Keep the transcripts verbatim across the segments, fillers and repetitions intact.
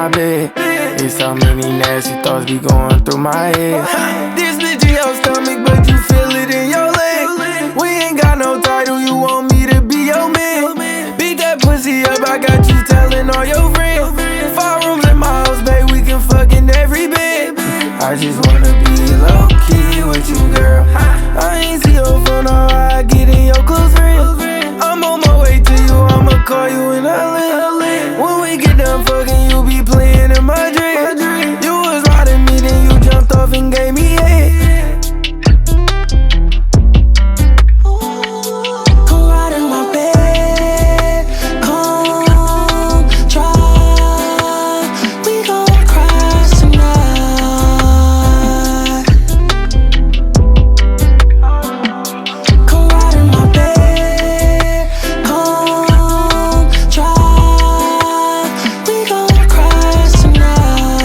my bed. It's so many nasty thoughts be going through my head. This bitch in your stomach, but you feel it in your leg. We ain't got no title, you want me to be your man. Beat that pussy up, I got you telling all your friends. Five rooms in my house, babe, we can fuck in every bed. I just wanna be low-key with you, girl. I ain't see your phone, or I get in your close friends. I'm on my way to you, I'ma call you in L A. When we get done fucking, you be playing in my dreams. You was riding me, then you jumped off and gave me head. Come ride in my bed, come drive. We gon' crash tonight. Come ride in my bed, come drive. We gon' crash tonight.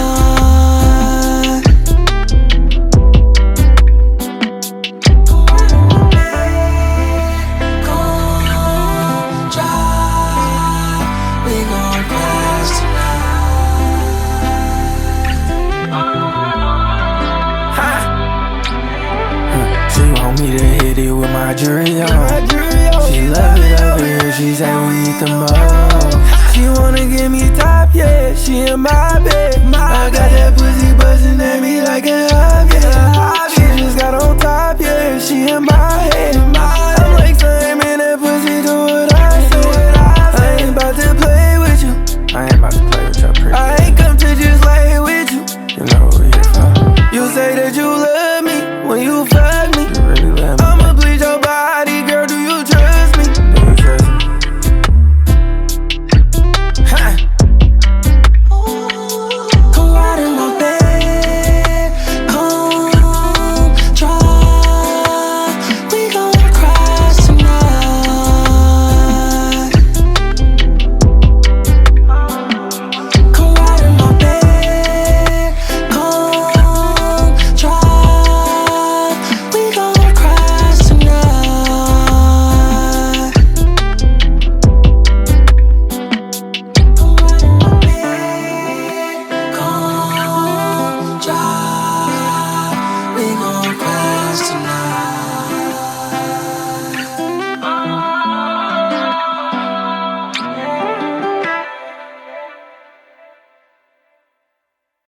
Come ride in my bed, come drive. We gon' crash She want me to hit it with my jewelry on. She love it over here, she say we eat the most. She wanna give me top, yeah, she in my bed. I got that pussy buzzing at me like a hub, yeah. She just got on top, yeah, she in my head. I'm like, same in that pussy, do what I say. I ain't about to play with you. I ain't about to play with your pretty. I ain't come to just lay with you. You know what we here for. You say that you love me when you fuck